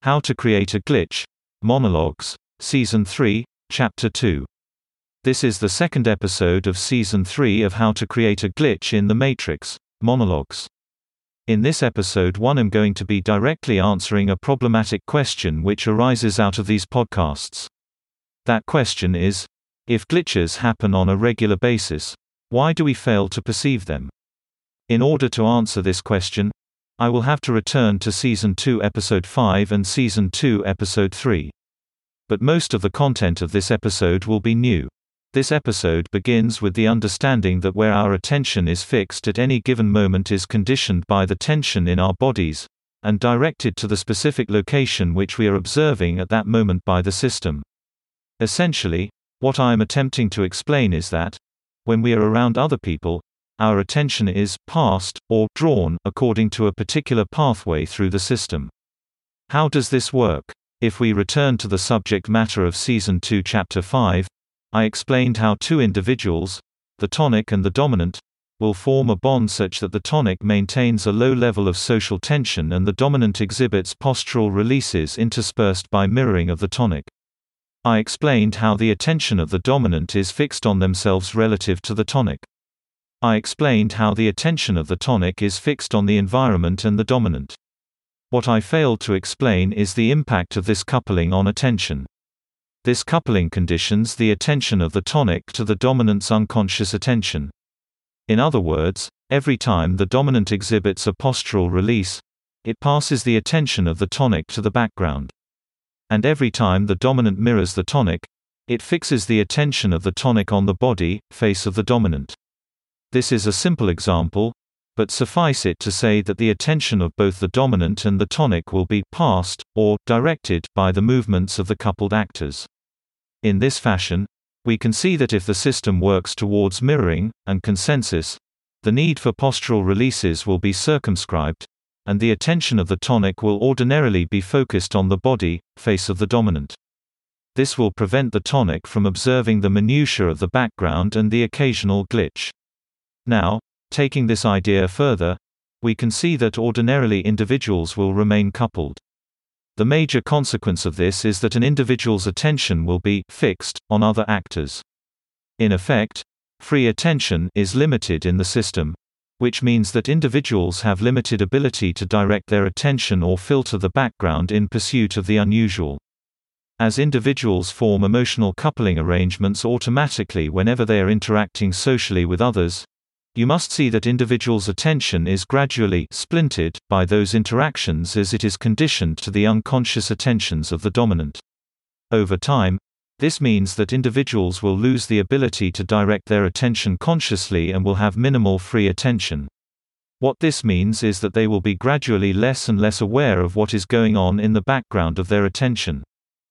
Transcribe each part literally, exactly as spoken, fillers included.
How to Create a Glitch, Monologues, Season three, Chapter two. This is the second episode of Season three of How to Create a Glitch in the Matrix, Monologues. In this episode one I'm going to be directly answering a problematic question which arises out of these podcasts. That question is, if glitches happen on a regular basis, why do we fail to perceive them? In order to answer this question, I will have to return to Season two Episode five and Season two Episode three. But most of the content of this episode will be new. This episode begins with the understanding that where our attention is fixed at any given moment is conditioned by the tension in our bodies, and directed to the specific location which we are observing at that moment by the system. Essentially, what I am attempting to explain is that, when we are around other people, our attention is passed, or drawn, according to a particular pathway through the system. How does this work? If we return to the subject matter of Season two Chapter five, I explained how two individuals, the tonic and the dominant, will form a bond such that the tonic maintains a low level of social tension and the dominant exhibits postural releases interspersed by mirroring of the tonic. I explained how the attention of the dominant is fixed on themselves relative to the tonic. I explained how the attention of the tonic is fixed on the environment and the dominant. What I failed to explain is the impact of this coupling on attention. This coupling conditions the attention of the tonic to the dominant's unconscious attention. In other words, every time the dominant exhibits a postural release, it passes the attention of the tonic to the background. And every time the dominant mirrors the tonic, it fixes the attention of the tonic on the body, face of the dominant. This is a simple example, but suffice it to say that the attention of both the dominant and the tonic will be passed, or directed, by the movements of the coupled actors. In this fashion, we can see that if the system works towards mirroring and consensus, the need for postural releases will be circumscribed, and the attention of the tonic will ordinarily be focused on the body, face of the dominant. This will prevent the tonic from observing the minutiae of the background and the occasional glitch. Now, taking this idea further, we can see that ordinarily individuals will remain coupled. The major consequence of this is that an individual's attention will be fixed on other actors. In effect, free attention is limited in the system, which means that individuals have limited ability to direct their attention or filter the background in pursuit of the unusual. As individuals form emotional coupling arrangements automatically whenever they are interacting socially with others, you must see that individuals' attention is gradually splintered by those interactions as it is conditioned to the unconscious attentions of the dominant. Over time, this means that individuals will lose the ability to direct their attention consciously and will have minimal free attention. What this means is that they will be gradually less and less aware of what is going on in the background of their attention.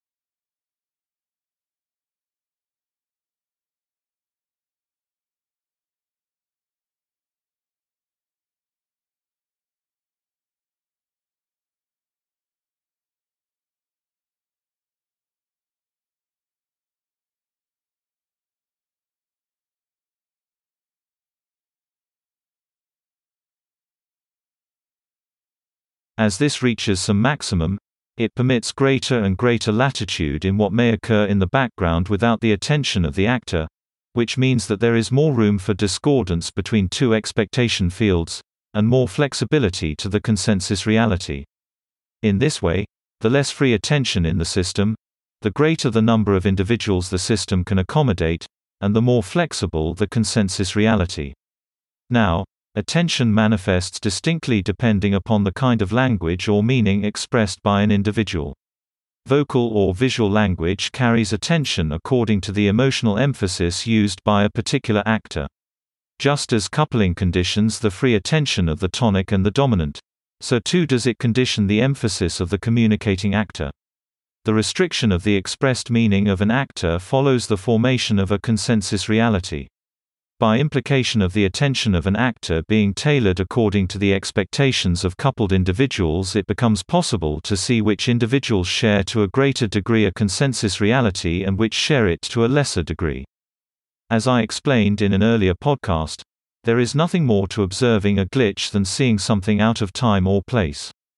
As this reaches some maximum, it permits greater and greater latitude in what may occur in the background without the attention of the actor, which means that there is more room for discordance between two expectation fields, and more flexibility to the consensus reality. In this way, the less free attention in the system, the greater the number of individuals the system can accommodate, and the more flexible the consensus reality. Now, attention manifests distinctly depending upon the kind of language or meaning expressed by an individual. Vocal or visual language carries attention according to the emotional emphasis used by a particular actor. Just as coupling conditions the free attention of the tonic and the dominant, so too does it condition the emphasis of the communicating actor. The restriction of the expressed meaning of an actor follows the formation of a consensus reality. By implication of the attention of an actor being tailored according to the expectations of coupled individuals, it becomes possible to see which individuals share to a greater degree a consensus reality and which share it to a lesser degree. As I explained in an earlier podcast, there is nothing more to observing a glitch than seeing something out of time or place.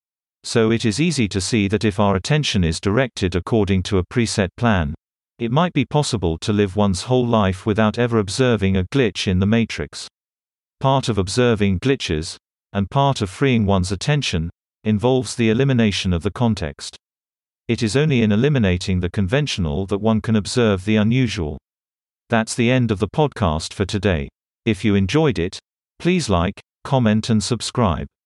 So it is easy to see that if our attention is directed according to a preset plan, it might be possible to live one's whole life without ever observing a glitch in the matrix. Part of observing glitches, and part of freeing one's attention, involves the elimination of the context. It is only in eliminating the conventional that one can observe the unusual. That's the end of the podcast for today. If you enjoyed it, please like, comment and subscribe.